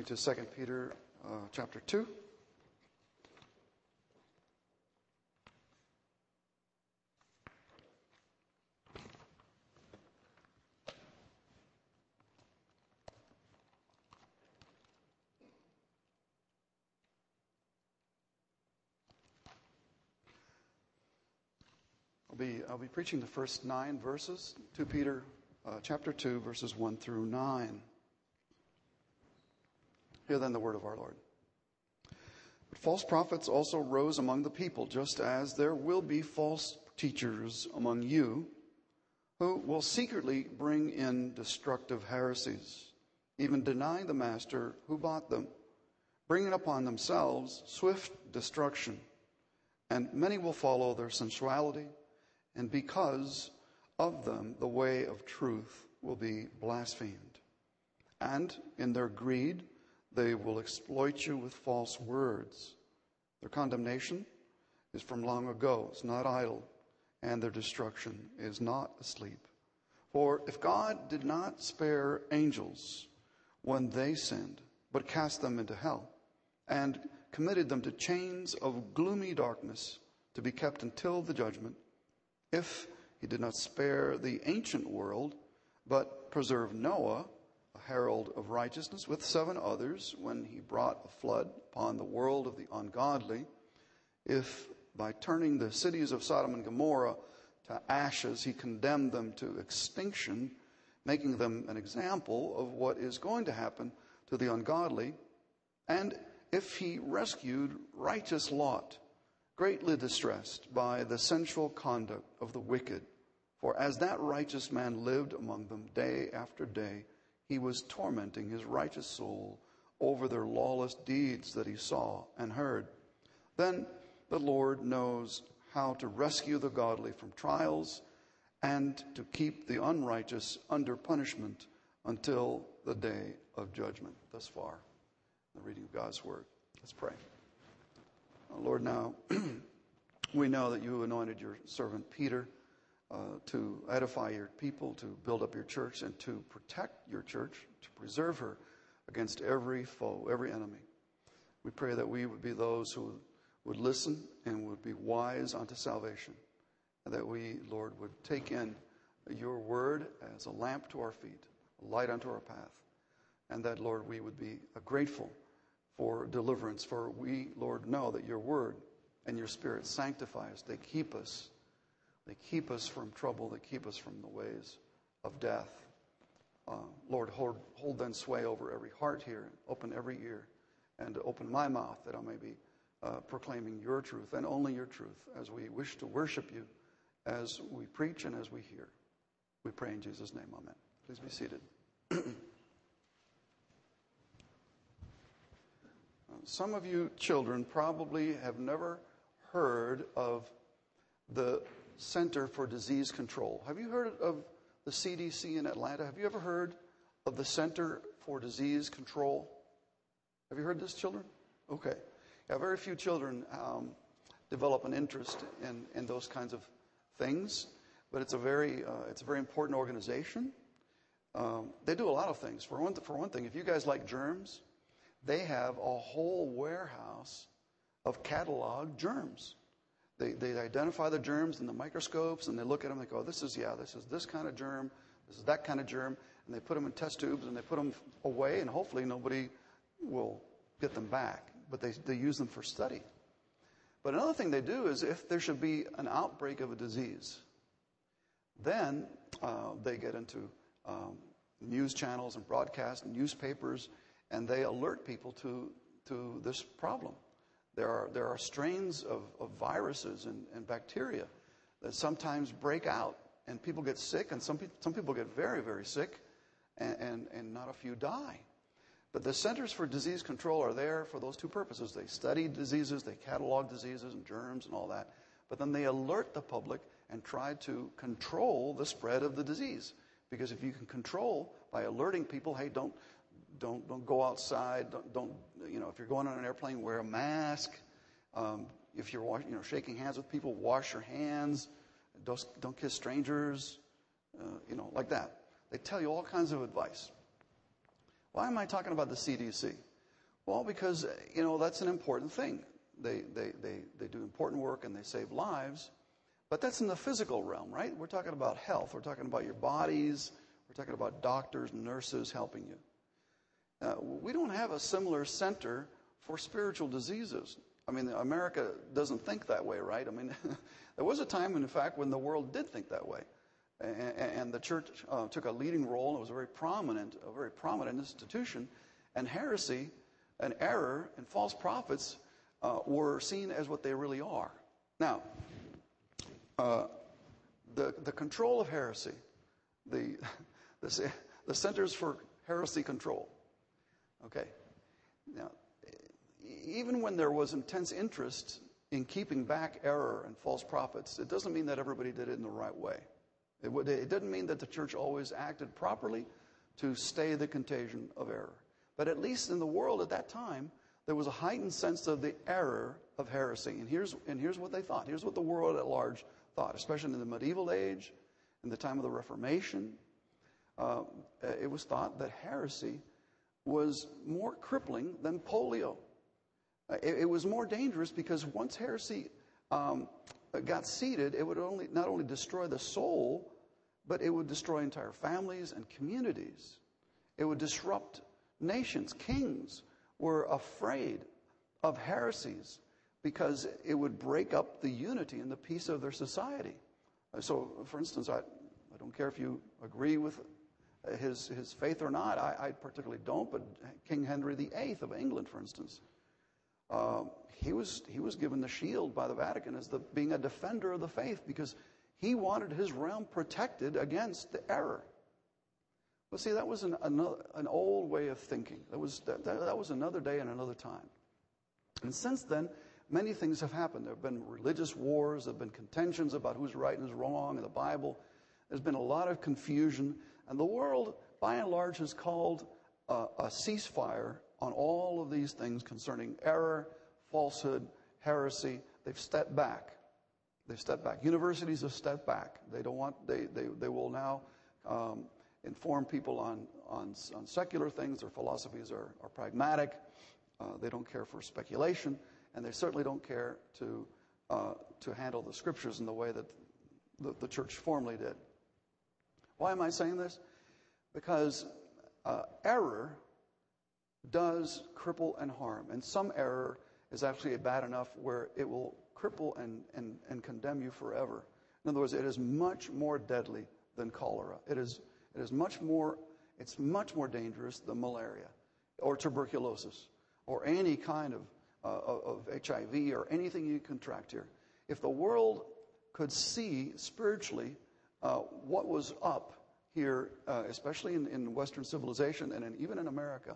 to 2 Peter chapter 2. I'll be preaching the first 9 verses, 2 Peter chapter 2, verses 1 through 9. Hear then the word of our Lord. But false prophets also rose among the people, just as there will be false teachers among you, who will secretly bring in destructive heresies, even denying the master who bought them, bringing upon themselves swift destruction. And many will follow their sensuality, and because of them the way of truth will be blasphemed. And in their greed they will exploit you with false words. Their condemnation is from long ago, it's not idle, and their destruction is not asleep. For if God did not spare angels when they sinned, but cast them into hell, and committed them to chains of gloomy darkness to be kept until the judgment, if he did not spare the ancient world, but preserved Noah, a herald of righteousness, with 7 others, when he brought a flood upon the world of the ungodly, if by turning the cities of Sodom and Gomorrah to ashes, he condemned them to extinction, making them an example of what is going to happen to the ungodly, and if he rescued righteous Lot, greatly distressed by the sensual conduct of the wicked. For as that righteous man lived among them day after day, he was tormenting his righteous soul over their lawless deeds that he saw and heard. Then the Lord knows how to rescue the godly from trials and to keep the unrighteous under punishment until the day of judgment. Thus far, the reading of God's word. Let's pray. Lord, now we know that you anointed your servant Peter to edify your people, to build up your church, and to protect your church, to preserve her against every foe, every enemy. We pray that we would be those who would listen and would be wise unto salvation, and that we, Lord, would take in your word as a lamp to our feet, a light unto our path, and that, Lord, we would be grateful for deliverance, for we, Lord, know that your word and your spirit sanctify us. They keep us from trouble. They keep us from the ways of death. Lord, hold then sway over every heart here, open every ear, and open my mouth that I may be proclaiming your truth and only your truth as we wish to worship you, as we preach and as we hear. We pray in Jesus' name, amen. Please be seated. Some of you children probably have never heard of the Center for Disease Control. Have you heard of the CDC in Atlanta? Have you ever heard of the Center for Disease Control? Have you heard this, children? Okay. Yeah, very few children develop an interest in those kinds of things, but it's a very important organization. They do a lot of things. For one thing, if you guys like germs, they have a whole warehouse of catalog germs. They identify the germs in the microscopes, and they look at them and they go, this is this kind of germ, this is that kind of germ, and they put them in test tubes and they put them away, and hopefully nobody will get them back. But they use them for study. But another thing they do is if there should be an outbreak of a disease, then they get into news channels and broadcast and newspapers, and they alert people to this problem. There are strains of viruses and bacteria that sometimes break out, and people get sick, and some people get very, very sick, and not a few die. But the Centers for Disease Control are there for those two purposes. They study diseases, they catalog diseases and germs and all that, but then they alert the public and try to control the spread of the disease. Because if you can control by alerting people, hey, don't go outside. Don't if you're going on an airplane, wear a mask. If you're shaking hands with people, wash your hands. Don't kiss strangers. Like that. They tell you all kinds of advice. Why am I talking about the CDC? Well, because, that's an important thing. They do important work and they save lives. But that's in the physical realm, right? We're talking about health. We're talking about your bodies. We're talking about doctors and nurses helping you. We don't have a similar center for spiritual diseases. I mean, America doesn't think that way, right? I mean, there was a time, in fact, when the world did think that way. And the church took a leading role. It was a very prominent institution. And heresy and error and false prophets were seen as what they really are. Now, the control of heresy, the Centers for Heresy Control. Okay. Now, even when there was intense interest in keeping back error and false prophets, it doesn't mean that everybody did it in the right way. It didn't mean that the church always acted properly to stay the contagion of error. But at least in the world at that time, there was a heightened sense of the error of heresy. And here's what they thought. Here's what the world at large thought, especially in the medieval age, in the time of the Reformation. It was thought that heresy was more crippling than polio. It was more dangerous because once heresy got seated, it would not only destroy the soul, but it would destroy entire families and communities. It would disrupt nations. Kings were afraid of heresies because it would break up the unity and the peace of their society. So, for instance, I don't care if you agree with his faith or not. I particularly don't, but King Henry VIII of England, for instance, he was given the shield by the Vatican as being a defender of the faith because he wanted his realm protected against the error. Well, see, that was an old way of thinking. That was another day and another time. And since then, many things have happened. There have been religious wars. There have been contentions about who's right and who's wrong in the Bible. There's been a lot of confusion. And the world, by and large, has called a ceasefire on all of these things concerning error, falsehood, heresy. They've stepped back. Universities have stepped back. They don't want. They will now inform people on secular things. Their philosophies are pragmatic. They don't care for speculation, and they certainly don't care to handle the scriptures in the way that the church formerly did. Why am I saying this? Because error does cripple and harm, and some error is actually bad enough where it will cripple and condemn you forever. In other words, it is much more deadly than cholera. It's much more dangerous than malaria or tuberculosis or any kind of HIV or anything you contract here. If the world could see spiritually what was up here, especially in Western civilization and even in America,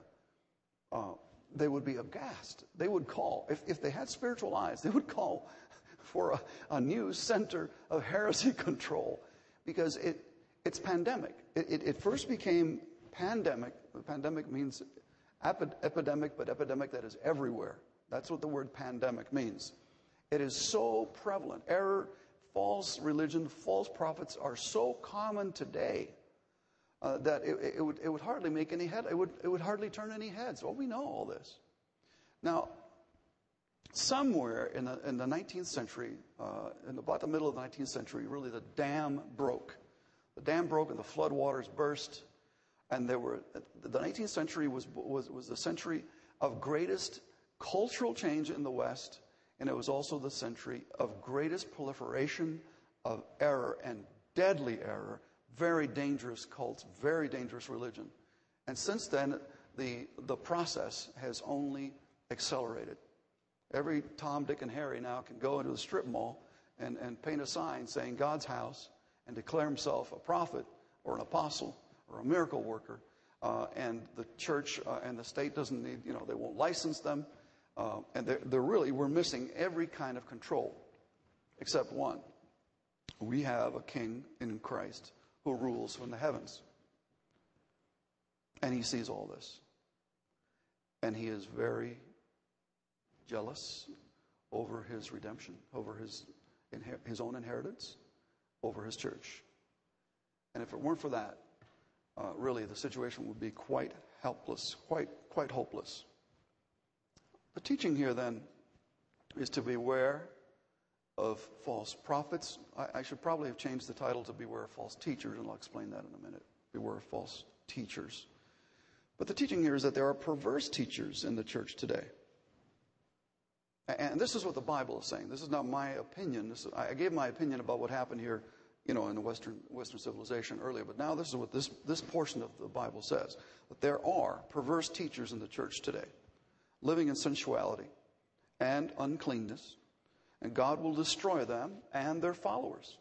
they would be aghast. They would call, if they had spiritual eyes, they would call for a new center of heresy control because it's pandemic. It first became pandemic. Pandemic means epidemic, but epidemic that is everywhere. That's what the word pandemic means. It is so prevalent. Error, false religion, false prophets are so common today that it would hardly make any head. It would hardly turn any heads. Well, we know all this. Now, somewhere in the 19th century, in about the middle of the 19th century, really the dam broke. The dam broke and the floodwaters burst. And the 19th century was the century of greatest cultural change in the West, and it was also the century of greatest proliferation of error and deadly error, very dangerous cults, very dangerous religion. And since then, the process has only accelerated. Every Tom, Dick, and Harry now can go into the strip mall and paint a sign saying God's house and declare himself a prophet or an apostle or a miracle worker. And the church and the state doesn't need, they won't license them. And we're missing every kind of control except one. We have a king in Christ who rules from the heavens. And he sees all this. And he is very jealous over his redemption, over his own inheritance, over his church. And if it weren't for that, really the situation would be quite helpless, quite hopeless. The teaching here then is to beware of false prophets. I should probably have changed the title to Beware of False Teachers, and I'll explain that in a minute. Beware of false teachers. But the teaching here is that there are perverse teachers in the church today. And this is what the Bible is saying. This is not my opinion. I gave my opinion about what happened here, in the Western civilization earlier. But now this is what this portion of the Bible says. That there are perverse teachers in the church today, living in sensuality and uncleanness. And God will destroy them and their followers.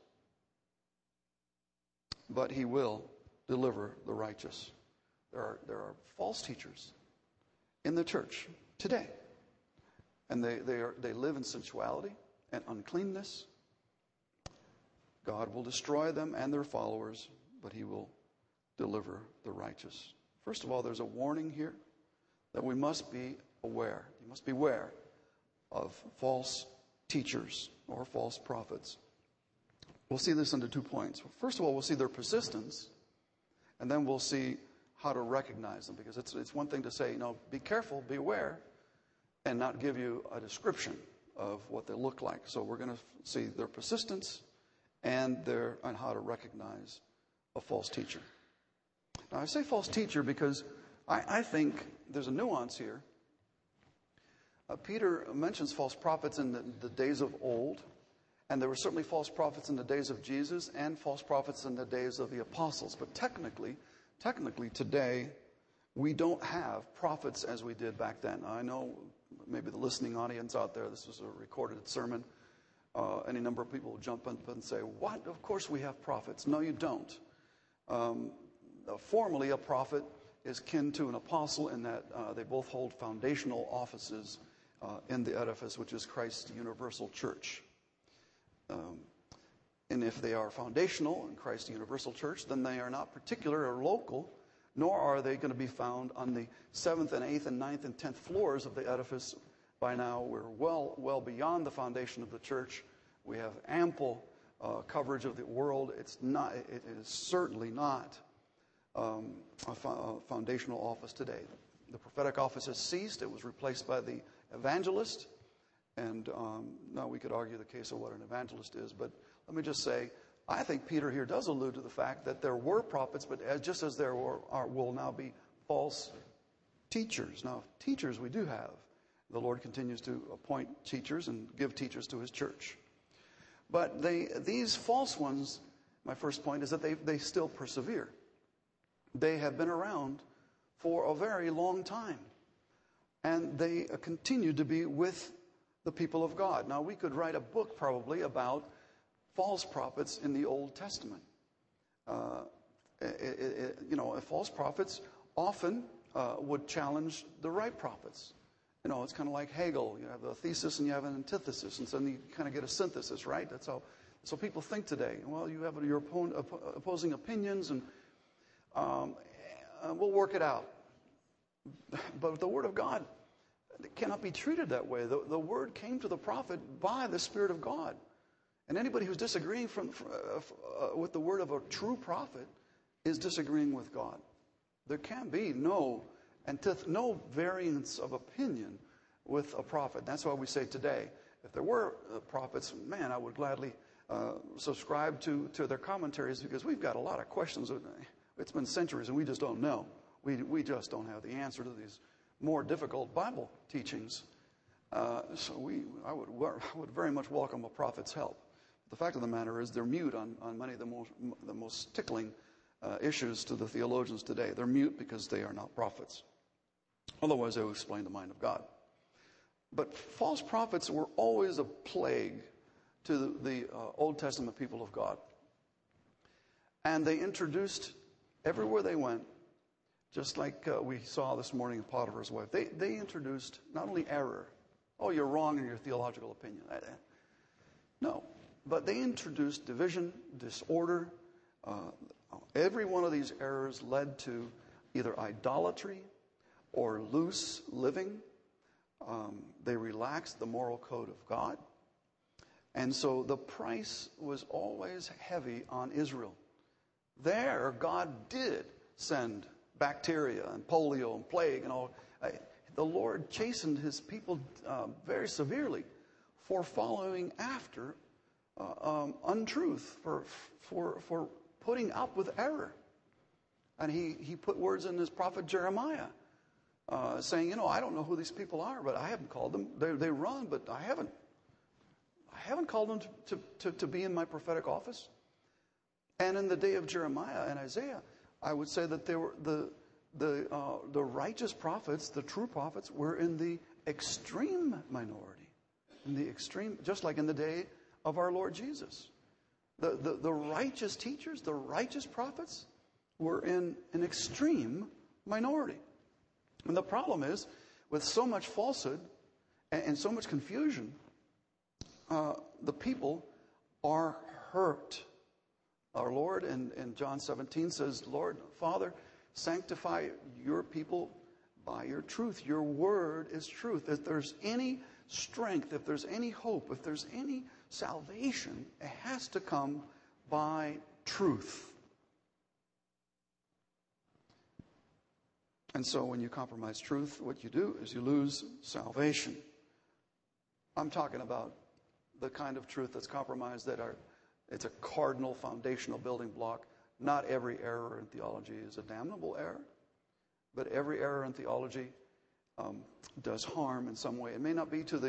But he will deliver the righteous. There are false teachers in the church today. And they live in sensuality and uncleanness. God will destroy them and their followers, but he will deliver the righteous. First of all, there's a warning here that we must be aware. You must beware of false teachers or false prophets. We'll see this under 2 points. First of all, we'll see their persistence, and then we'll see how to recognize them. Because it's one thing to say, be careful, beware, and not give you a description of what they look like. So we're going to see their persistence and how to recognize a false teacher. Now, I say false teacher because I think there's a nuance here. Peter mentions false prophets in the days of old, and there were certainly false prophets in the days of Jesus and false prophets in the days of the apostles. But technically today, we don't have prophets as we did back then. I know maybe the listening audience out there, this was a recorded sermon. Any number of people will jump up and say, what? Of course we have prophets. No, you don't. Formally, a prophet is kin to an apostle in that they both hold foundational offices in the edifice, which is Christ's universal church. And if they are foundational in Christ's universal church, then they are not particular or local, nor are they going to be found on the 7th and 8th and 9th and 10th floors of the edifice. By now, we're well beyond the foundation of the church. We have ample coverage of the world. It is certainly not a foundational office today. The prophetic office has ceased. It was replaced by the evangelist. And now we could argue the case of what an evangelist is. But let me just say, I think Peter here does allude to the fact that there were prophets, but just as there will now be false teachers. Now, teachers we do have. The Lord continues to appoint teachers and give teachers to his church. But these false ones, my first point is that they still persevere. They have been around for a very long time. And they continue to be with the people of God. Now, we could write a book probably about false prophets in the Old Testament. False prophets often would challenge the right prophets. It's kind of like Hegel. You have a thesis and you have an antithesis, and so then you kind of get a synthesis, right? That's how so people think today. Well, you have your opposing opinions, and we'll work it out. But the Word of God cannot be treated that way. The Word came to the prophet by the Spirit of God. And anybody who's disagreeing with the word of a true prophet is disagreeing with God. There can be no variance of opinion with a prophet. That's why we say today, if there were prophets, man, I would gladly subscribe to their commentaries, because we've got a lot of questions. It's been centuries and we just don't know. We just don't have the answer to these more difficult Bible teachings. So I would very much welcome a prophet's help. The fact of the matter is they're mute on many of the most tickling issues to the theologians today. They're mute because they are not prophets. Otherwise, they will explain the mind of God. But false prophets were always a plague to the Old Testament people of God. And they introduced, everywhere they went, just like we saw this morning in Potiphar's wife, they introduced not only error. Oh, you're wrong in your theological opinion. No. But they introduced division, disorder. Every one of these errors led to either idolatry or loose living. They relaxed the moral code of God. And so the price was always heavy on Israel. There, God did send bacteria and polio and plague and all. the Lord chastened his people very severely for following after untruth, for putting up with error. And he put words in his prophet Jeremiah, saying, I don't know who these people are, but I haven't called them. They run, but I haven't called them to be in my prophetic office. And in the day of Jeremiah and Isaiah, I would say that they were the righteous prophets, the true prophets, were in the extreme minority, in the extreme, just like in the day of our Lord Jesus. The righteous teachers, the righteous prophets, were in an extreme minority. And the problem is, with so much falsehood and so much confusion, the people are hurt. Our Lord in John 17 says, Lord, Father, sanctify your people by your truth. Your word is truth. If there's any strength, if there's any hope, if there's any salvation, it has to come by truth. And so when you compromise truth, what you do is you lose salvation. I'm talking about the kind of truth that's compromised it's a cardinal foundational building block. Not every error in theology is a damnable error, but every error in theology does harm in some way. It may not be to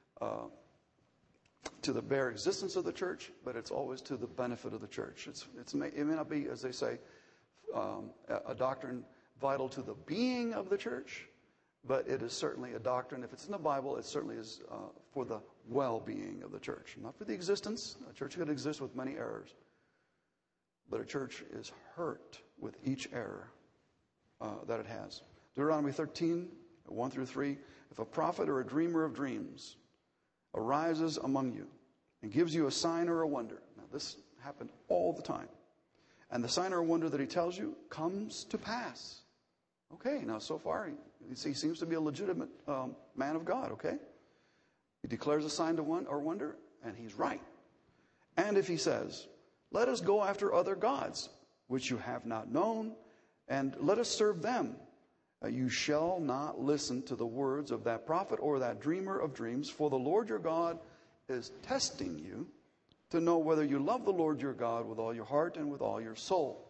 the bare existence of the church, but it's always to the benefit of the church. It may not be, as they say, a doctrine vital to the being of the church, but it is certainly a doctrine. If it's in the Bible, it certainly is for the well-being of the church, not for the existence. A church could exist with many errors, but a church is hurt with each error that it has. Deuteronomy 13, 1 through 3, if a prophet or a dreamer of dreams arises among you and gives you a sign or a wonder. Now, this happened all the time. And the sign or wonder that he tells you comes to pass. Okay, now so far he seems to be a legitimate man of God, okay? He declares a sign or wonder, and he's right. And if he says, let us go after other gods, which you have not known, and let us serve them, you shall not listen to the words of that prophet or that dreamer of dreams, for the Lord your God is testing you to know whether you love the Lord your God with all your heart and with all your soul.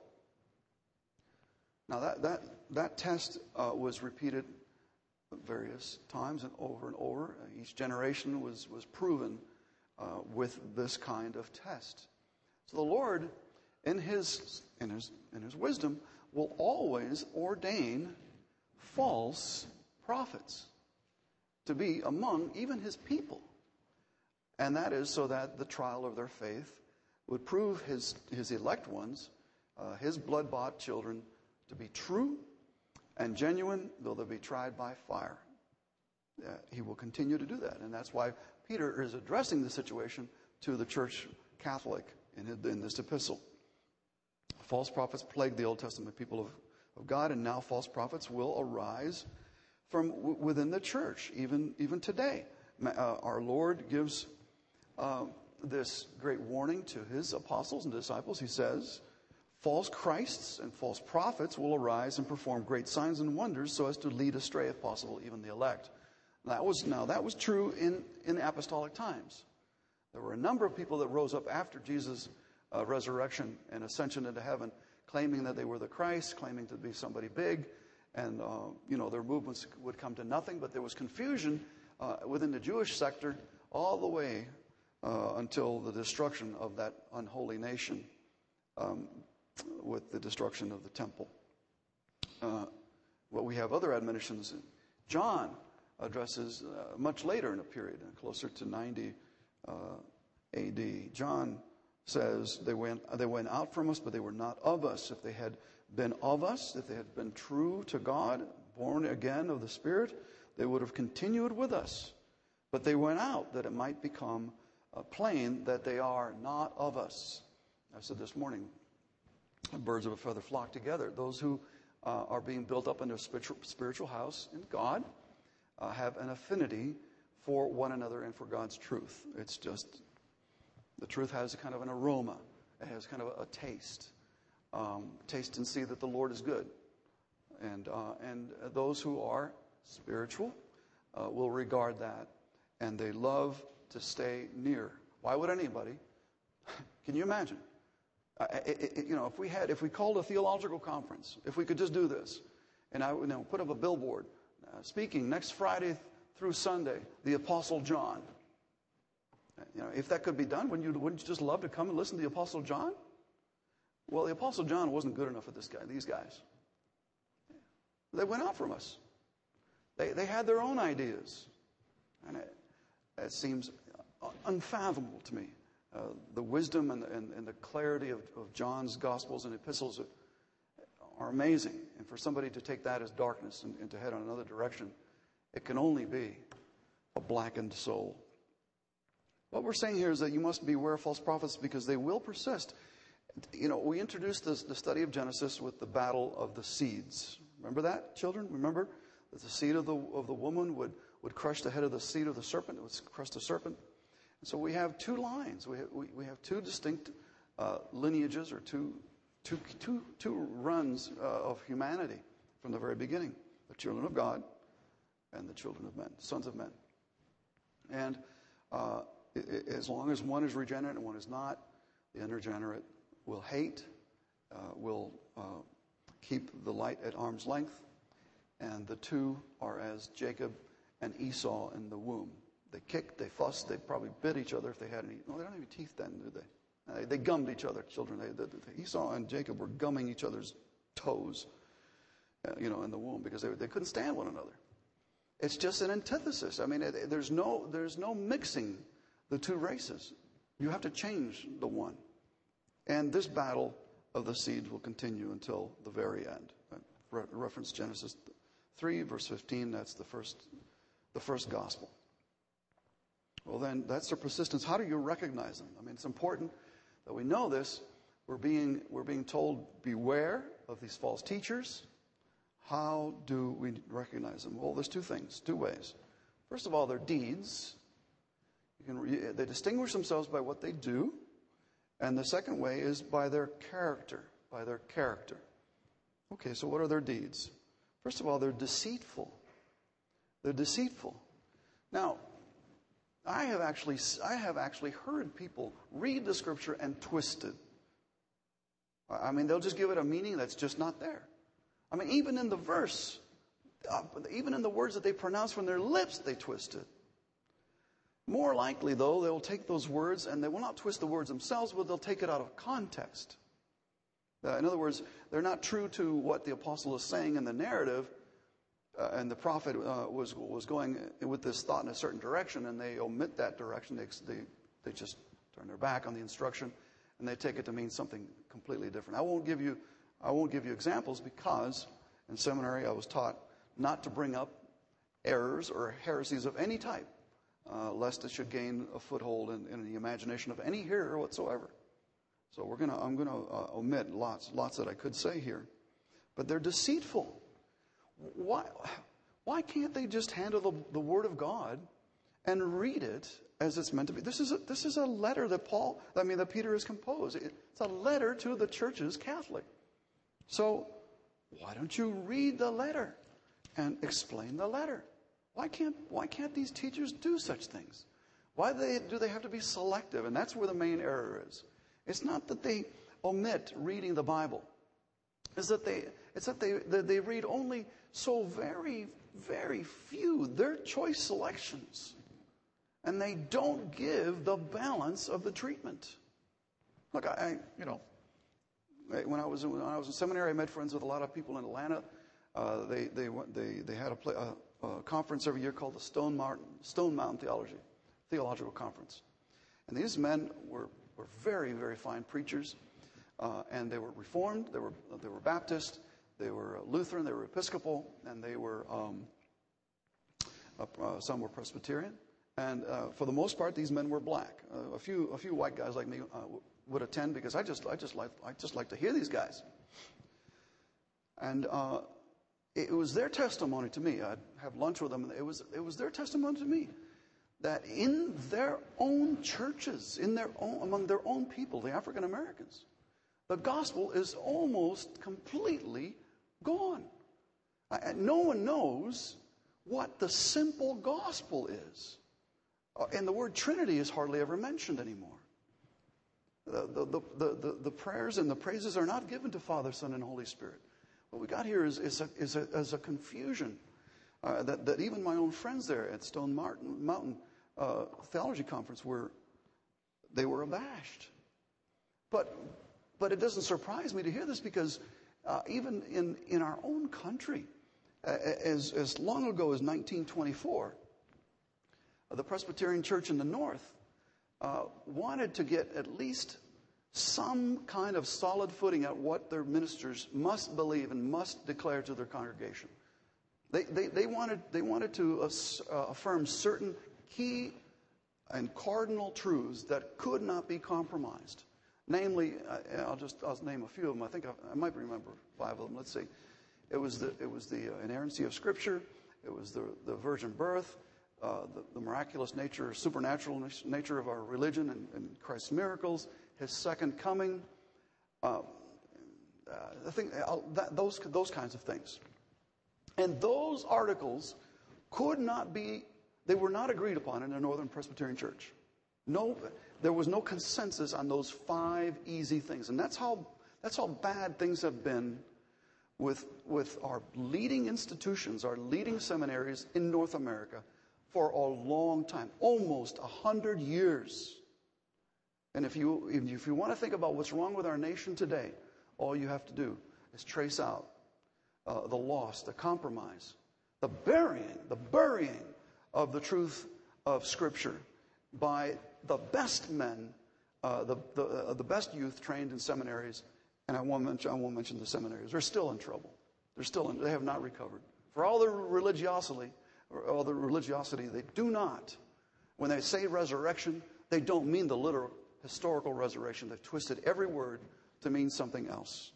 Now that test was repeated various times and over. Each generation was proven with this kind of test. So the Lord, in his wisdom, will always ordain false prophets to be among even his people. And that is so that the trial of their faith would prove his elect ones, his blood-bought children, to be true and genuine, though they be tried by fire. He will continue to do that. And that's why Peter is addressing the situation to the church Catholic in this epistle. False prophets plagued the Old Testament people of God, and now false prophets will arise from within the church, even today. Our Lord gives this great warning to his apostles and disciples. He says, false Christs and false prophets will arise and perform great signs and wonders so as to lead astray, if possible, even the elect. That was true in apostolic times. There were a number of people that rose up after Jesus' resurrection and ascension into heaven, claiming that they were the Christ, claiming to be somebody big, and their movements would come to nothing. But there was confusion within the Jewish sector all the way until the destruction of that unholy nation with the destruction of the temple. We have other admonitions. John addresses much later in a period, closer to 90 A.D. John says they went out from us, but they were not of us. If they had been of us, if they had been true to God, born again of the Spirit, they would have continued with us. But they went out that it might become plain that they are not of us. I said this morning, birds of a feather flock together. Those who are being built up into a spiritual house in God have an affinity for one another and for God's truth. It's just, the truth has a kind of an aroma. It has kind of a taste. Taste and see that the Lord is good. And those who are spiritual will regard that, and they love to stay near. Why would anybody? Can you imagine? If we called a theological conference, if we could just do this, and I put up a billboard speaking next Friday through Sunday, the Apostle John. If that could be done, wouldn't you just love to come and listen to the Apostle John? Well, the Apostle John wasn't good enough for these guys. They went out from us. They had their own ideas. And it seems unfathomable to me. The wisdom and the clarity of John's Gospels and epistles are amazing. And for somebody to take that as darkness and to head on another direction, it can only be a blackened soul. What we're saying here is that you must beware of false prophets because they will persist. We introduced the study of Genesis with the battle of the seeds. Remember that, children? Remember that the seed of the woman would crush the head of the seed of the serpent. It would crush the serpent. And so we have two lines. We have two distinct lineages or two runs of humanity from the very beginning: the children of God and the children of men, sons of men. And as long as one is regenerate and one is not, the unregenerate will hate, will keep the light at arm's length, and the two are as Jacob and Esau in the womb. They kicked, they fussed, they probably bit each other if they had any. No, they don't have any teeth then, did they? They gummed each other, children. Esau and Jacob were gumming each other's toes, in the womb because they couldn't stand one another. It's just an antithesis. I mean, there's no mixing the two races. You have to change the one. And this battle of the seeds will continue until the very end. Reference Genesis 3, verse 15. That's the first gospel. Well, then, that's their persistence. How do you recognize them? I mean, it's important that we know this. We're being told, beware of these false teachers. How do we recognize them? Well, there's two ways. First of all, their deeds. They distinguish themselves by what they do. And the second way is by their character. Okay, so what are their deeds? First of all, they're deceitful. Now, I have actually heard people read the scripture and twist it. I mean, they'll just give it a meaning that's just not there. I mean, even in the verse, even in the words that they pronounce from their lips, they twist it. More likely, though, they will take those words and they will not twist the words themselves, but they'll take it out of context. In other words, they're not true to what the apostle is saying in the narrative, and the prophet was going with this thought in a certain direction, and they omit that direction. They just turn their back on the instruction, and they take it to mean something completely different. I won't give you examples because in seminary I was taught not to bring up errors or heresies of any type, lest it should gain a foothold in the imagination of any hearer whatsoever. So I'm gonna omit lots that I could say here, but they're deceitful. Why can't they just handle the Word of God and read it as it's meant to be? This is a letter that Peter has composed. It's a letter to the churches Catholic. So why don't you read the letter and explain the letter? Why can't these teachers do such things? Why do they have to be selective? And that's where the main error is. It's not that they omit reading the Bible. It's that they read only so very, very few, their choice selections. And they don't give the balance of the treatment. Look, when I was in seminary, I met friends with a lot of people in Atlanta. They had a conference every year called the Stone Mountain Theological Conference. And these men were very, very fine preachers. And they were Reformed, they were Baptist, they were Lutheran, they were Episcopal, and they were some were Presbyterian. And for the most part, these men were black. A few white guys like me would attend because I just like to hear these guys. And it was their testimony to me. I'd have lunch with them, and it was their testimony to me that in their own churches, among their own people, the African Americans, the gospel is almost completely gone. No one knows what the simple gospel is. And the word Trinity is hardly ever mentioned anymore. The prayers and the praises are not given to Father, Son, and Holy Spirit. What we got here is a confusion that even my own friends there at Stone Mountain Theology Conference were abashed. But it doesn't surprise me to hear this, because even in our own country, as long ago as 1924, the Presbyterian Church in the North wanted to get at least some kind of solid footing at what their ministers must believe and must declare to their congregation. They wanted to affirm certain key and cardinal truths that could not be compromised. Namely, I'll name a few of them. I think I might remember 5 of them. Let's see. It was the inerrancy of Scripture. It was the virgin birth, the miraculous nature, supernatural nature of our religion and Christ's miracles, His second coming. Those kinds of things. And those articles they were not agreed upon in the Northern Presbyterian Church. No, there was no consensus on those 5 easy things. And that's how bad things have been with our leading institutions, our leading seminaries in North America for a long time, almost 100 years. And if you want to think about what's wrong with our nation today, all you have to do is trace out the loss, the compromise, the burying of the truth of Scripture by the best men, the best youth trained in seminaries. And I won't mention the seminaries. They're still in trouble. They have not recovered. For all their religiosity, they do not. When they say resurrection, they don't mean the literal historical resurrection. They've twisted every word to mean something else.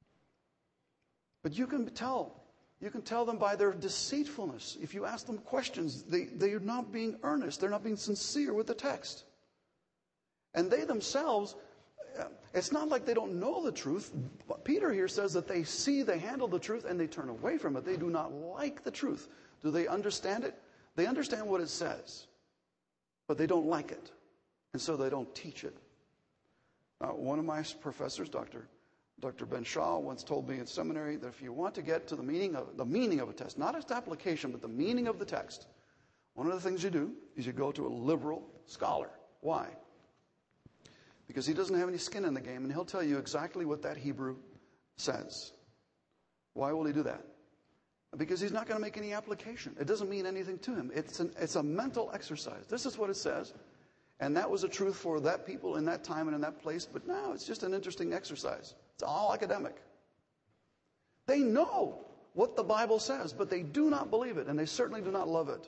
But you can tell them by their deceitfulness. If you ask them questions, they are not being earnest. They're not being sincere with the text. And they themselves, it's not like they don't know the truth. Peter here says that they handle the truth, and they turn away from it. They do not like the truth. Do they understand it? They understand what it says, but they don't like it. And so they don't teach it. One of my professors, Dr. Ben Shaw, once told me in seminary that if you want to get to the meaning of a text, not its application, but the meaning of the text, one of the things you do is you go to a liberal scholar. Why? Because he doesn't have any skin in the game, and he'll tell you exactly what that Hebrew says. Why will he do that? Because he's not going to make any application. It doesn't mean anything to him. It's a mental exercise. This is what it says. And that was a truth for that people in that time and in that place. But now it's just an interesting exercise. It's all academic. They know what the Bible says, but they do not believe it. And they certainly do not love it.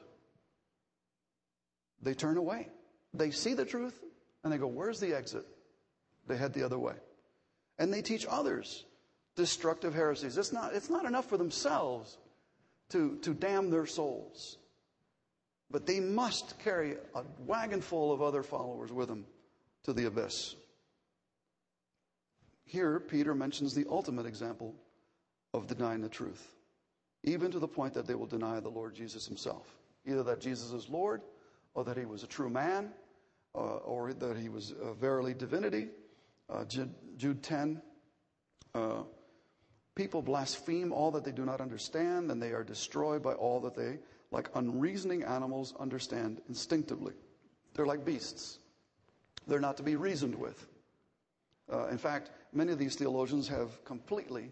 They turn away. They see the truth and they go, where's the exit? They head the other way. And they teach others destructive heresies. It's not enough for themselves to damn their souls. But they must carry a wagon full of other followers with them to the abyss. Here, Peter mentions the ultimate example of denying the truth, even to the point that they will deny the Lord Jesus himself. Either that Jesus is Lord, or that he was a true man, or that he was verily divinity. Jude 10, people blaspheme all that they do not understand, and they are destroyed by all that they, like unreasoning animals, understand instinctively. They're like beasts. They're not to be reasoned with. In fact, many of these theologians have completely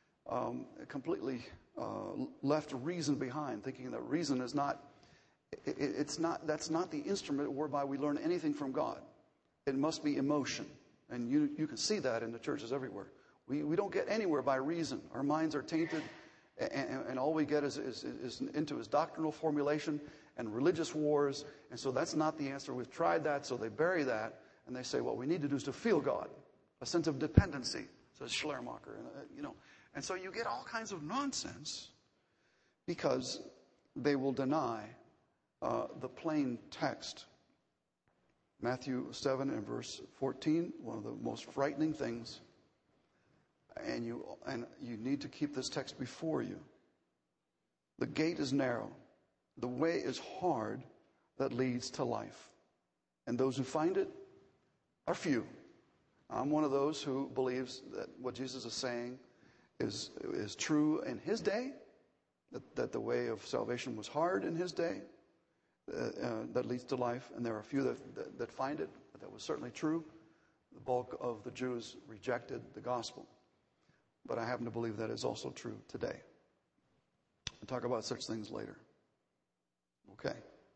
left reason behind, thinking that reason is not, that's not the instrument whereby we learn anything from God. It must be emotion. And you can see that in the churches everywhere. We don't get anywhere by reason. Our minds are tainted, and all we get is into his doctrinal formulation and religious wars. And so that's not the answer. We've tried that, so they bury that, and they say what we need to do is to feel God, a sense of dependency, says Schleiermacher. And so you get all kinds of nonsense because they will deny the plain text. Matthew 7 and verse 14, one of the most frightening things. And you need to keep this text before you. The gate is narrow, The way is hard that leads to life. And those who find it are few. I'm one of those who believes that what Jesus is saying is true in his day, that the way of salvation was hard in his day, that leads to life. And there are a few that find it, but that was certainly true. The bulk of the Jews rejected the gospel. But I happen to believe that is also true today. We'll talk about such things later. Okay.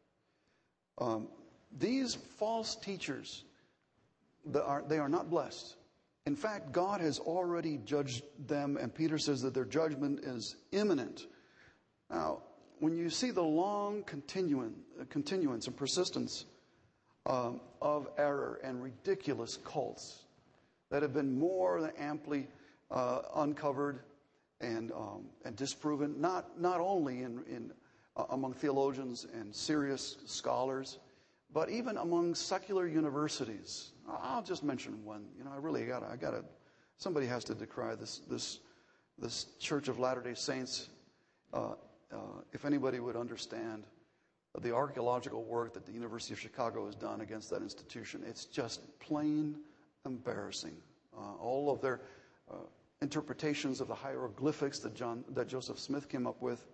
These false teachers, they are not blessed. In fact, God has already judged them, and Peter says that their judgment is imminent. Now, when you see the long continuance and persistence of error and ridiculous cults that have been more than amply uncovered and disproven, not only among theologians and serious scholars, but even among secular universities. I'll just mention one. I gotta. Somebody has to decry this Church of Latter-day Saints. If anybody would understand the archaeological work that the University of Chicago has done against that institution, it's just plain embarrassing. All of their interpretations of the hieroglyphics that Joseph Smith came up with.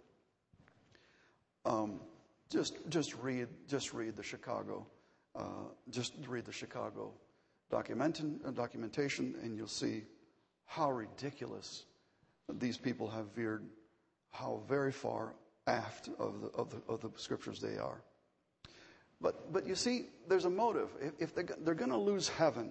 Just read the Chicago. Just read the Chicago documentation, and you'll see how ridiculous these people have veered, how very far aft of the scriptures they are. But you see, there's a motive. If they're going to lose heaven,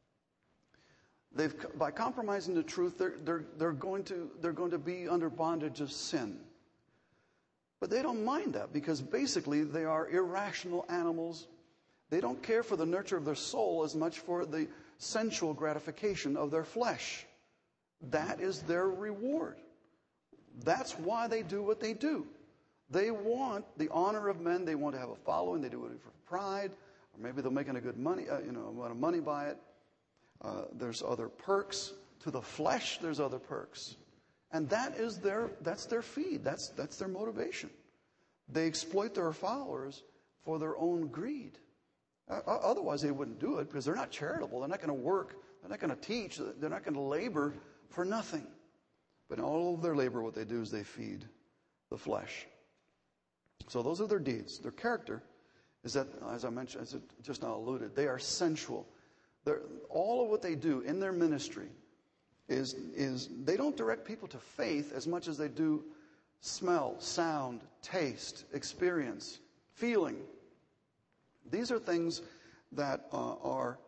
by compromising the truth, they're going to be under bondage of sin. But they don't mind that, because basically they are irrational animals. They don't care for the nurture of their soul as much for the sensual gratification of their flesh. That is their reward. That's why they do what they do. They want the honor of men. They want to have a following. They do it for pride, or maybe they're making a good money, a lot of money by it. There's other perks to the flesh. There's other perks. And that's their feed. That's their motivation. They exploit their followers for their own greed. Otherwise, they wouldn't do it, because they're not charitable. They're not going to work. They're not going to teach. They're not going to labor for nothing. But in all of their labor, what they do is they feed the flesh. So those are their deeds. Their character is that, as I mentioned, as it just now alluded, they are sensual. All of what they do in their ministry is they don't direct people to faith as much as they do smell, sound, taste, experience, feeling. These are things that are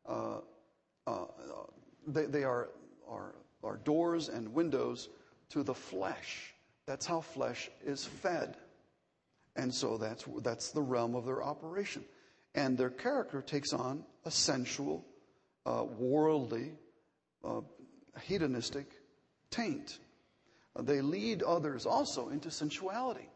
doors and windows to the flesh. That's how flesh is fed, and so that's the realm of their operation. And their character takes on a sensual, worldly, hedonistic taint. They lead others also into sensuality.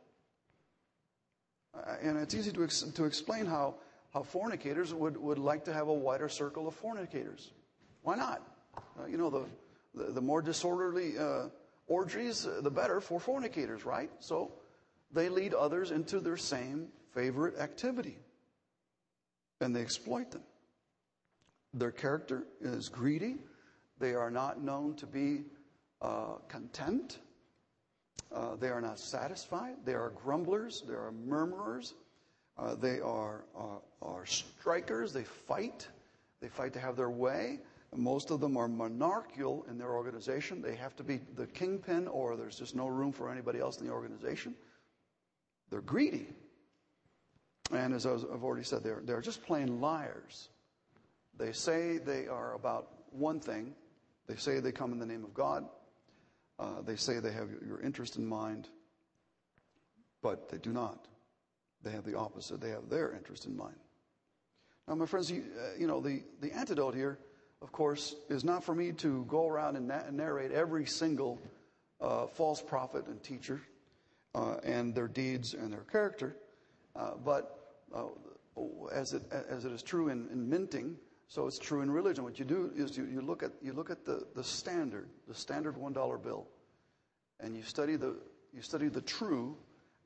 And it's easy to explain how fornicators would like to have a wider circle of fornicators. Why not? The more disorderly orgies, the better for fornicators, right? So they lead others into their same favorite activity, and they exploit them. Their character is greedy. They are not known to be content. They are not satisfied. They are grumblers. They are murmurers. They are strikers. They fight. They fight to have their way. Most of them are monarchical in their organization. They have to be the kingpin, or there's just no room for anybody else in the organization. They're greedy. And as I've already said, they're just plain liars. They say they are about one thing. They say they come in the name of God. They say they have your interest in mind, but they do not. They have the opposite. They have their interest in mind. Now, my friends, the antidote here, of course, is not for me to go around and narrate every single false prophet and teacher and their deeds and their character, but as it is true in minting, so it's true in religion. What you do is you look at the standard $1 bill, and you study the true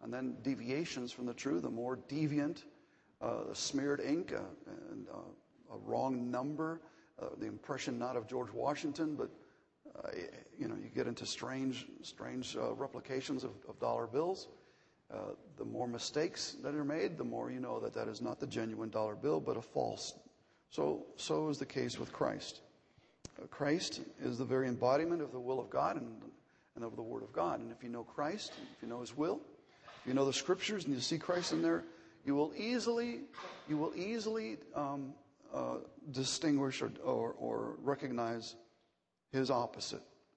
And then deviations from the truth, the more deviant, smeared ink, and a wrong number, the impression not of George Washington, but you get into strange replications of dollar bills. The more mistakes that are made, the more you know that is not the genuine dollar bill, but a false. So is the case with Christ. Christ is the very embodiment of the will of God and of the Word of God. And if you know Christ, if you know His will, if you know the Scriptures and you see Christ in there, you will easily distinguish or recognize His opposite.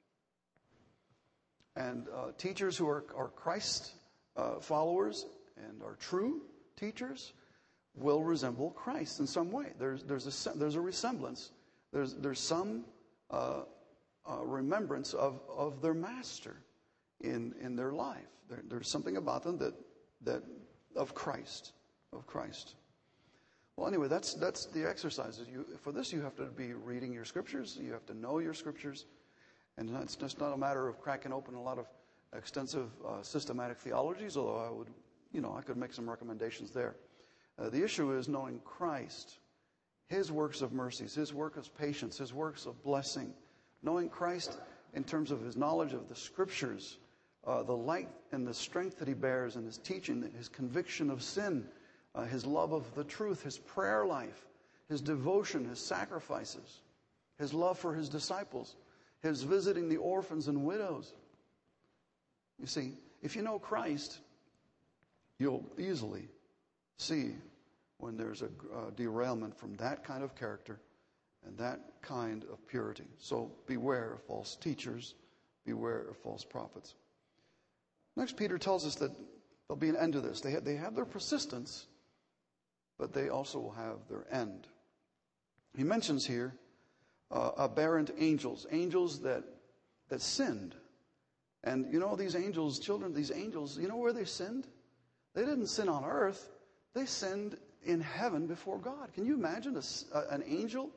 And teachers who are Christ followers and are true teachers will resemble Christ in some way. There's a resemblance. There's some remembrance of their master in their life. There's something about them that of Christ. Well, anyway, that's the exercises. For this, you have to be reading your scriptures. You have to know your scriptures, and it's just not a matter of cracking open a lot of extensive systematic theologies. Although I could make some recommendations there. The issue is knowing Christ, His works of mercies, His work of patience, His works of blessing. Knowing Christ in terms of His knowledge of the Scriptures, the light and the strength that He bears in His teaching, His conviction of sin, His love of the truth, His prayer life, His devotion, His sacrifices, His love for His disciples, His visiting the orphans and widows. You see, if you know Christ, you'll easily see when there's a derailment from that kind of character and that kind of purity. So beware of false teachers, beware of false prophets. Next, Peter tells us that there'll be an end to this. They have their persistence, but they also will have their end. He mentions here aberrant angels that sinned. And these angels, these angels, you know where they sinned? They didn't sin on earth. They sinned in heaven before God. Can you imagine an angel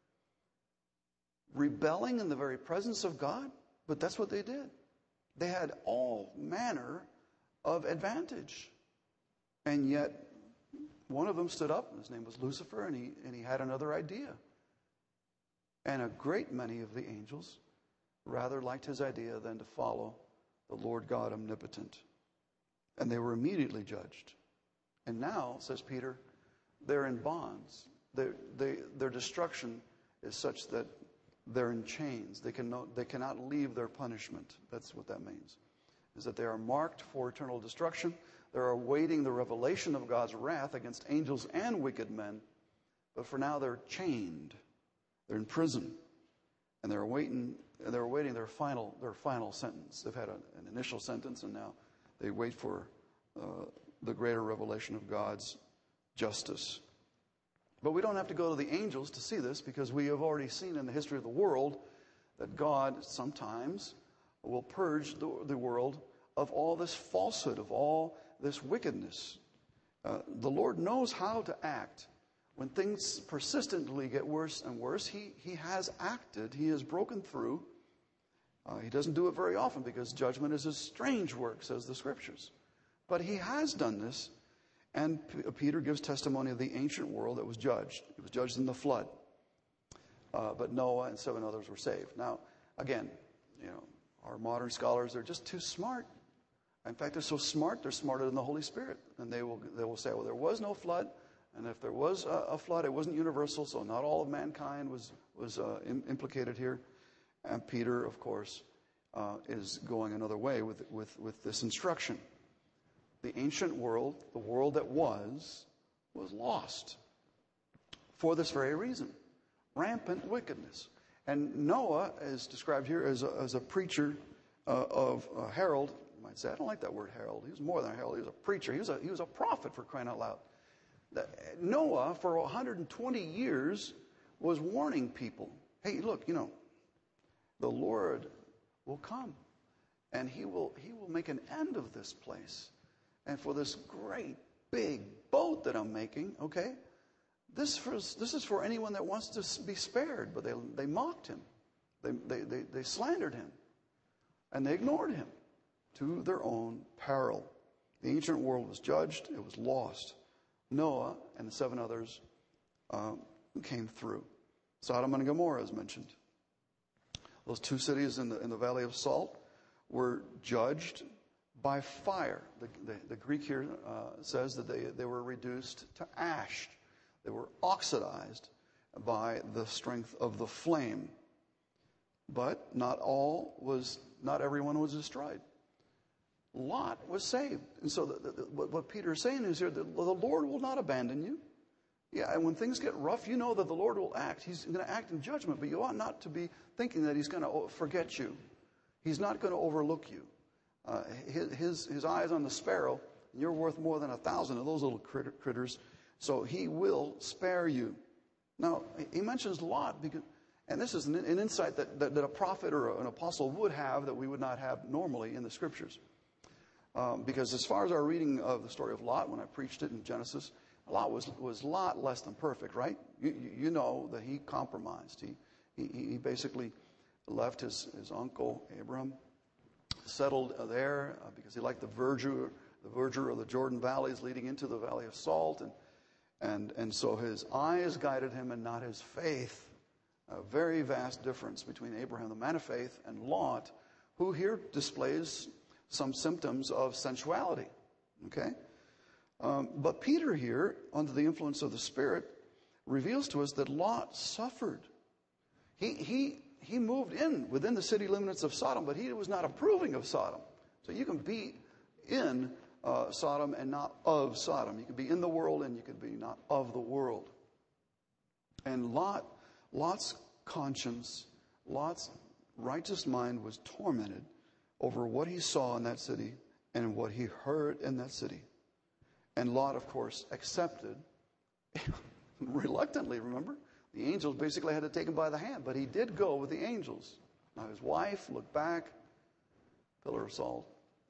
rebelling in the very presence of God? But that's what they did. They had all manner of advantage. And yet, one of them stood up, and his name was Lucifer, and he had another idea. And a great many of the angels rather liked his idea than to follow the Lord God omnipotent. And they were immediately judged. And now, says Peter, they're in bonds. Their destruction is such that they're in chains. They cannot leave their punishment. That's what that means, is that they are marked for eternal destruction. They're awaiting the revelation of God's wrath against angels and wicked men. But for now, they're chained. They're in prison. And they're awaiting their final sentence. They've had an initial sentence, and now they wait for the greater revelation of God's justice. But we don't have to go to the angels to see this, because we have already seen in the history of the world that God sometimes will purge the world of all this falsehood, of all this wickedness. The Lord knows how to act. When things persistently get worse and worse, He has acted. He has broken through. He doesn't do it very often, because judgment is His strange work, says the Scriptures. But He has done this, and Peter gives testimony of the ancient world that was judged. It was judged in the flood. But Noah and 7 others were saved. Now, again, our modern scholars are just too smart. In fact, they're so smart, they're smarter than the Holy Spirit. And they will say, well, there was no flood. And if there was a flood, it wasn't universal, so not all of mankind was implicated here. And Peter, of course, is going another way with this instruction. The ancient world, the world that was lost for this very reason. Rampant wickedness. And Noah is described here as a preacher of herald. You might say, I don't like that word herald. He was more than a herald. He was a preacher. He was a prophet, for crying out loud. Noah, for 120 years, was warning people. Hey, look, the Lord will come, and He will make an end of this place. And for this great big boat that I'm making, okay, this is for anyone that wants to be spared. But they mocked Him, they slandered Him, and they ignored Him to their own peril. The ancient world was judged. It was lost. Noah and the 7 others came through. Sodom and Gomorrah is mentioned. Those 2 cities in the Valley of Salt were judged by fire. The Greek here says that they were reduced to ash. They were oxidized by the strength of the flame. But not everyone was destroyed. Lot was saved. And so what Peter is saying is here, that the Lord will not abandon you. Yeah, and when things get rough, you know that the Lord will act. He's going to act in judgment, but you ought not to be thinking that he's going to forget you. He's not going to overlook you. His eye is on the sparrow, and you're worth more than 1,000 of those little critters, so he will spare you. Now, he mentions Lot, and this is an insight that a prophet or an apostle would have that we would not have normally in the Scriptures. Because as far as our reading of the story of Lot, when I preached it in Genesis, Lot was a lot less than perfect, right? You know that he compromised. He basically left his uncle Abraham, settled there because he liked the verdure of the Jordan valleys leading into the Valley of Salt, and so his eyes guided him and not his faith. A very vast difference between Abraham, the man of faith, and Lot, who here displays some symptoms of sensuality. Okay? But Peter here, under the influence of the Spirit, reveals to us that Lot suffered. He moved within the city limits of Sodom, but he was not approving of Sodom. So you can be in Sodom and not of Sodom. You can be in the world and you can be not of the world. And Lot's conscience, Lot's righteous mind was tormented over what he saw in that city and what he heard in that city. And Lot, of course, accepted, reluctantly, remember? The angels basically had to take him by the hand, but he did go with the angels. Now his wife looked back, pillar of salt.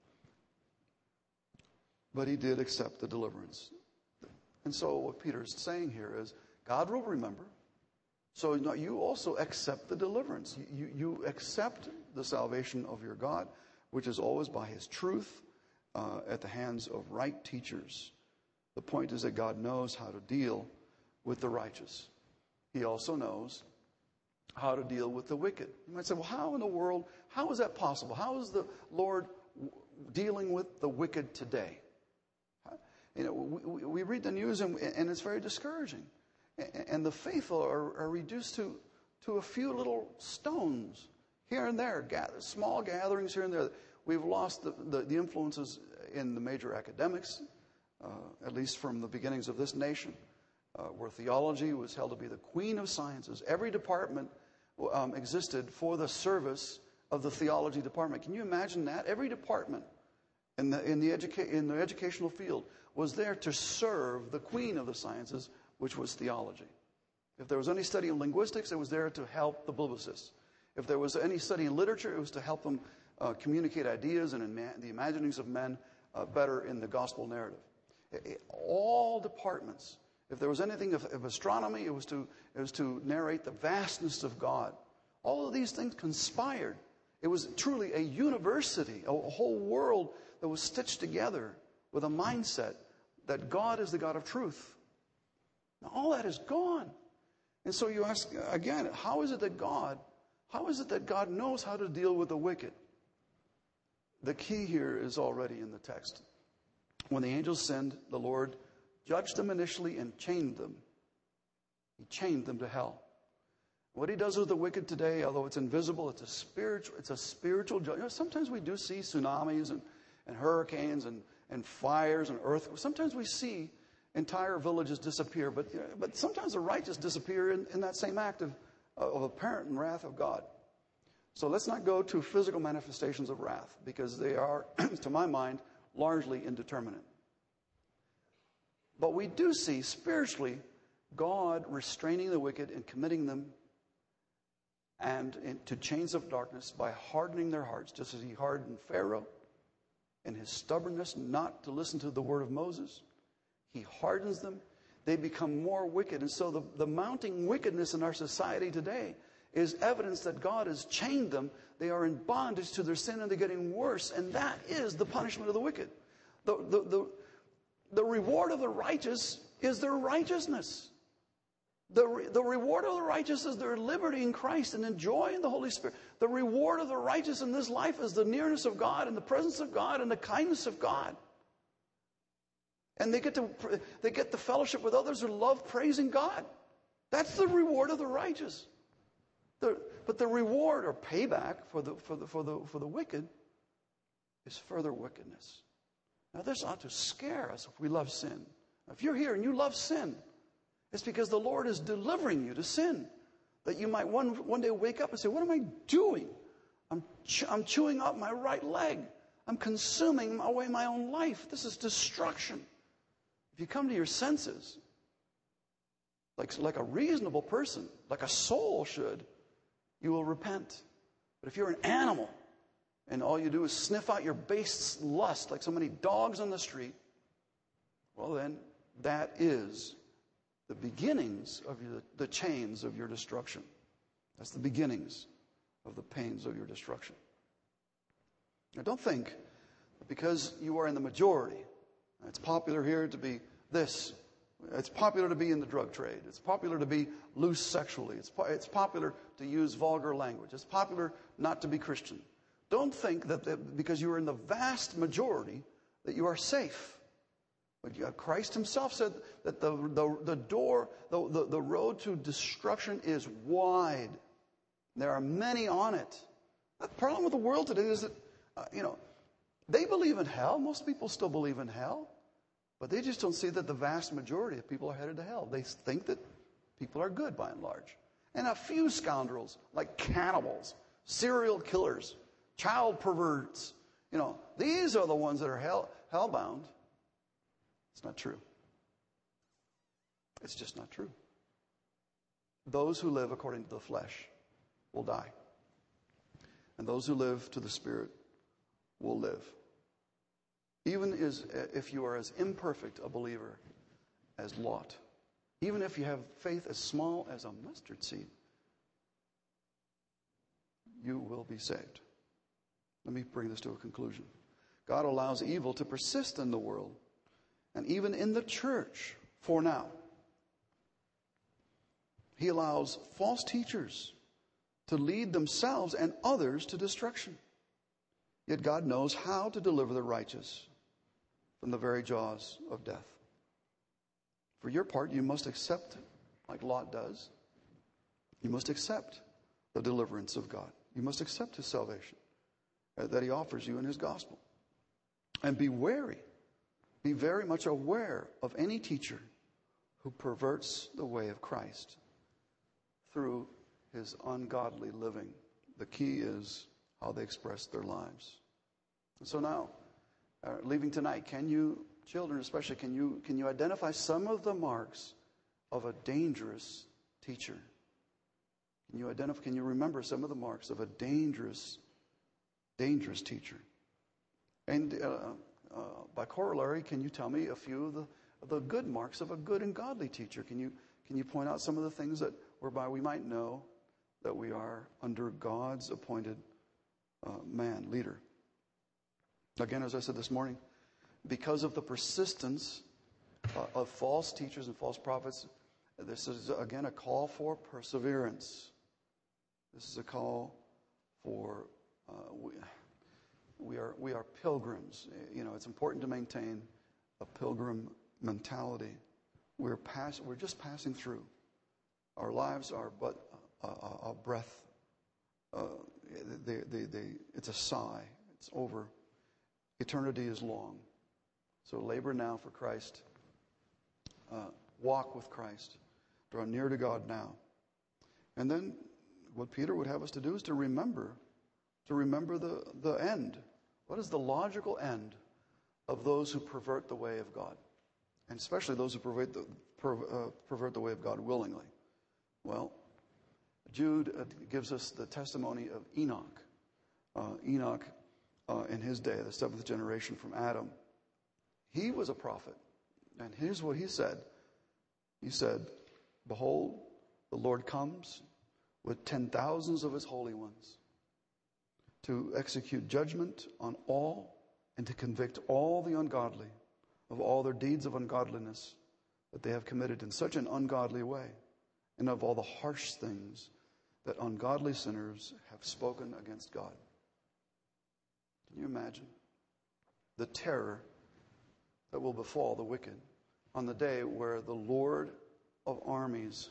But he did accept the deliverance. And so what Peter's saying here is, God will remember. So you also accept the deliverance. You accept the salvation of your God, which is always by his truth at the hands of right teachers. The point is that God knows how to deal with the righteous. He also knows how to deal with the wicked. You might say, well, how in the world, how is that possible? How is the Lord dealing with the wicked today? You know, we read the news and it's very discouraging. And the faithful are reduced to a few little stones here and there, small gatherings here and there. We've lost the influences in the major academics, at least from the beginnings of this nation, where theology was held to be the queen of sciences. Every department existed for the service of the theology department. Can you imagine that? Every department in the educational field was there to serve the queen of the sciences, which was theology. If there was any study in linguistics, it was there to help the publicists. If there was any study in literature, it was to help them communicate ideas and the imaginings of men better in the gospel narrative. All departments. If there was anything of astronomy, it was to narrate the vastness of God. All of these things conspired. It was truly a university, a whole world that was stitched together with a mindset that God is the God of truth. Now, all that is gone. And so you ask again, how is it that God knows how to deal with the wicked? The key here is already in the text. When the angels sinned, the Lord judged them initially and chained them. He chained them to hell. What he does with the wicked today, although it's invisible, it's a spiritual judgment. You know, sometimes we do see tsunamis and hurricanes and fires and earthquakes. Sometimes we see entire villages disappear, but sometimes the righteous disappear in that same act of apparent wrath of God. So let's not go to physical manifestations of wrath, because they are, to my mind, largely indeterminate. But we do see spiritually God restraining the wicked and committing them to chains of darkness by hardening their hearts, just as he hardened Pharaoh in his stubbornness not to listen to the word of Moses. He hardens them. They become more wicked. And so the mounting wickedness in our society today is evidence that God has chained them. They are in bondage to their sin and they're getting worse. And that is the punishment of the wicked. The reward of the righteous is their righteousness. The reward of the righteous is their liberty in Christ and enjoying the Holy Spirit. The reward of the righteous in this life is the nearness of God and the presence of God and the kindness of God. And they get the fellowship with others who love praising God. That's the reward of the righteous. But the reward or payback for the wicked is further wickedness. Now this ought to scare us if we love sin. If you're here and you love sin, it's because the Lord is delivering you to sin. That you might one day wake up and say, what am I doing? I'm chewing up my right leg. I'm consuming away my own life. This is destruction. If you come to your senses, like a reasonable person, like a soul should, you will repent. But if you're an animal, and all you do is sniff out your base lust like so many dogs on the street, well then, that is the beginnings of the chains of your destruction. That's the beginnings of the pains of your destruction. Now don't think that because you are in the majority, it's popular here to be this, it's popular to be in the drug trade, it's popular to be loose sexually, it's popular to use vulgar language, it's popular not to be Christian. Don't think that because you are in the vast majority that you are safe. But Christ himself said that the road to destruction is wide. There are many on it. The problem with the world today is that, they believe in hell. Most people still believe in hell. But they just don't see that the vast majority of people are headed to hell. They think that people are good by and large. And a few scoundrels, like cannibals, serial killers, child perverts, these are the ones that are hellbound. It's not true. It's just not true. Those who live according to the flesh will die. And those who live to the Spirit will live. Even if you are as imperfect a believer as Lot, even if you have faith as small as a mustard seed, you will be saved. Let me bring this to a conclusion. God allows evil to persist in the world and even in the church for now. He allows false teachers to lead themselves and others to destruction. Yet God knows how to deliver the righteous from the very jaws of death. For your part, you must accept, like Lot does, you must accept the deliverance of God. You must accept his salvation that he offers you in his gospel. And be wary, be very much aware of any teacher who perverts the way of Christ through his ungodly living. The key is how they express their lives. And so now, leaving tonight, can you, children especially, can you identify some of the marks of a dangerous teacher? Can you remember some of the marks of a dangerous teacher? And by corollary, can you tell me a few of the good marks of a good and godly teacher? Can you point out some of the things whereby we might know that we are under God's appointed leader? Again, as I said this morning, because of the persistence of false teachers and false prophets, this is again a call for perseverance. This is a call for we are pilgrims. It's important to maintain a pilgrim mentality. We're just passing through. Our lives are but a breath. It's a sigh. It's over. Eternity is long. So labor now for Christ. Walk with Christ. Draw near to God now. And then what Peter would have us to do is to remember the end. What is the logical end of those who pervert the way of God? And especially those who pervert the way of God willingly. Well, Jude gives us the testimony of Enoch. Enoch, in his day, the seventh generation from Adam, he was a prophet. And here's what he said. He said, "Behold, the Lord comes with 10,000s of his holy ones to execute judgment on all and to convict all the ungodly of all their deeds of ungodliness that they have committed in such an ungodly way, and of all the harsh things that ungodly sinners have spoken against God. Can you imagine the terror that will befall the wicked on the day where the Lord of armies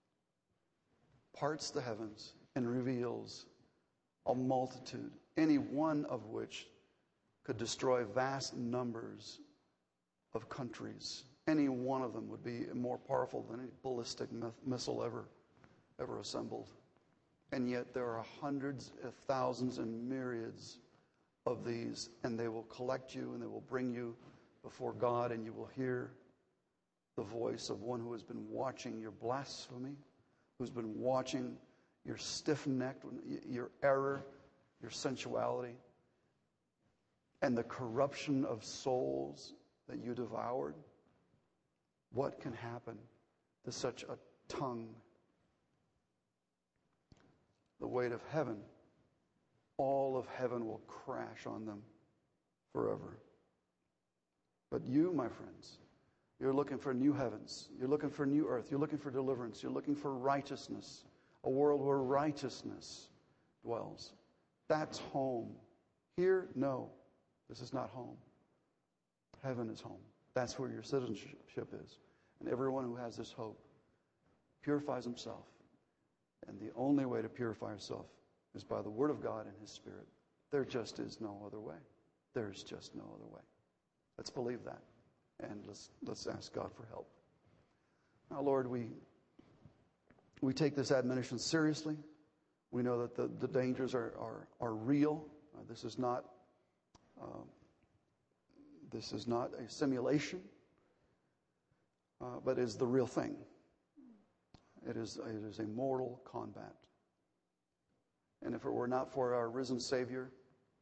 parts the heavens and reveals a multitude, any one of which could destroy vast numbers of countries? Any one of them would be more powerful than any ballistic missile ever assembled. And yet there are hundreds of thousands and myriads of these, and they will collect you and they will bring you before God, and you will hear the voice of one who has been watching your blasphemy, who's been watching your stiff-necked, your error, your sensuality, and the corruption of souls that you devoured. What can happen to such a tongue? The weight of heaven, all of heaven will crash on them forever. But you, my friends, you're looking for new heavens. You're looking for new earth. You're looking for deliverance. You're looking for righteousness, a world where righteousness dwells. That's home. Here, no, this is not home. Heaven is home. That's where your citizenship is. And everyone who has this hope purifies himself. And the only way to purify yourself is by the Word of God and His Spirit. There just is no other way. There's just no other way. Let's believe that. And let's ask God for help. Now, Lord, we take this admonition seriously. We know that the dangers are real. This is not a simulation, but is the real thing. It is a mortal combat. And if it were not for our risen Savior,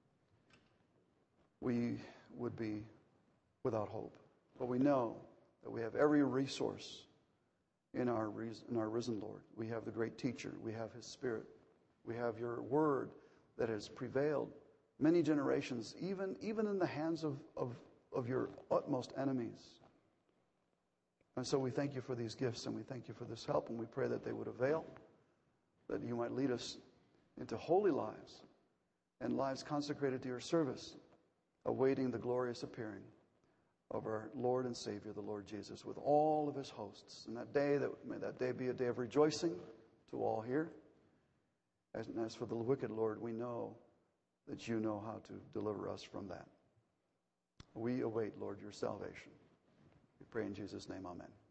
we would be without hope. But we know that we have every resource in our risen Lord. We have the great teacher. We have His Spirit. We have your word that has prevailed many generations, even in the hands of your utmost enemies. And so we thank you for these gifts, and we thank you for this help, and we pray that they would avail, that you might lead us into holy lives and lives consecrated to your service, awaiting the glorious appearing of our Lord and Savior, the Lord Jesus, with all of His hosts. And may that day be a day of rejoicing to all here. As for the wicked, Lord, we know that you know how to deliver us from that. We await, Lord, your salvation. We pray in Jesus' name, amen.